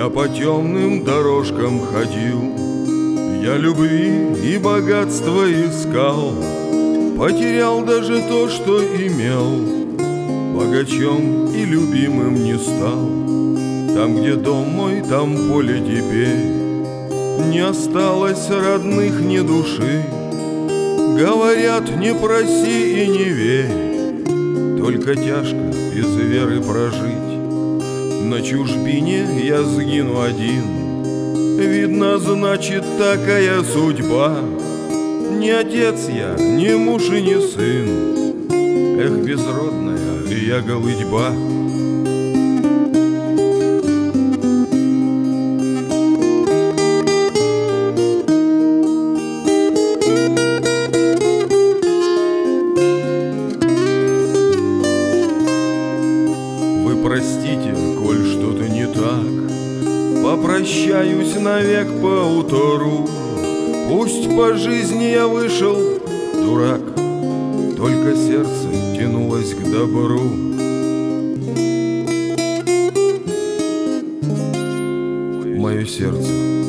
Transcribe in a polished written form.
Я по темным дорожкам ходил, я любви и богатства искал, потерял даже то, что имел, богачом и любимым не стал. Там, где дом мой, там поле теперь, не осталось родных ни души. Говорят, не проси и не верь, только тяжко без веры прожить. На чужбине я сгину один, видно, значит, такая судьба. Не отец я, не муж и не сын, эх, безродная я голыдьба. Простите, коль что-то не так, попрощаюсь навек поутру. Пусть по жизни я вышел дурак, только сердце тянулось к добру. Мое сердце